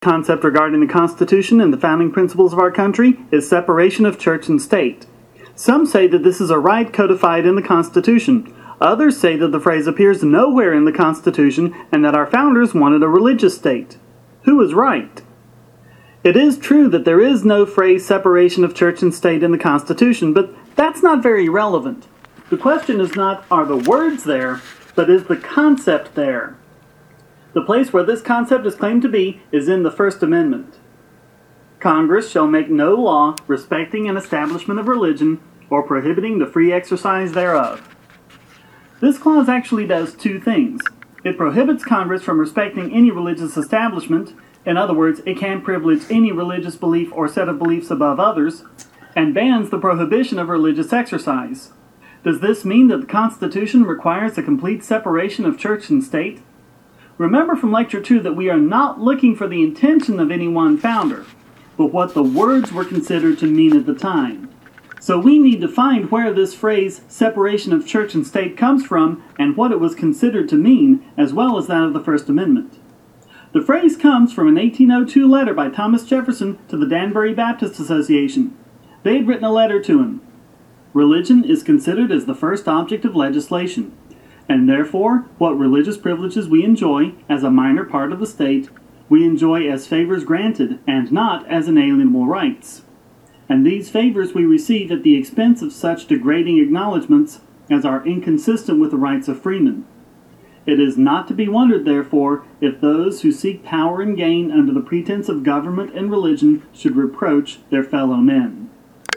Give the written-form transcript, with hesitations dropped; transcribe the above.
Concept regarding the Constitution and the founding principles of our country is separation of church and state. Some say that this is a right codified in the Constitution. Others say that the phrase appears nowhere in the Constitution and that our founders wanted a religious state. Who is right? It is true that there is no phrase separation of church and state in the Constitution, but that's not very relevant. The question is not, are the words there, but is the concept there? The place where this concept is claimed to be is in the First Amendment. Congress shall make no law respecting an establishment of religion or prohibiting the free exercise thereof. This clause actually does two things. It prohibits Congress from respecting any religious establishment. In other words, it can privilege any religious belief or set of beliefs above others, and bans the prohibition of religious exercise. Does this mean that the Constitution requires a complete separation of church and state? Remember from Lecture 2 that we are not looking for the intention of any one founder, but what the words were considered to mean at the time. So we need to find where this phrase, separation of church and state, comes from and what it was considered to mean, as well as that of the First Amendment. The phrase comes from an 1802 letter by Thomas Jefferson to the Danbury Baptist Association. They had written a letter to him. Religion is considered as the first object of legislation, and therefore what religious privileges we enjoy as a minor part of the state, we enjoy as favors granted and not as inalienable rights. And these favors we receive at the expense of such degrading acknowledgments as are inconsistent with the rights of freemen. It is not to be wondered, therefore, if those who seek power and gain under the pretense of government and religion should reproach their fellow men.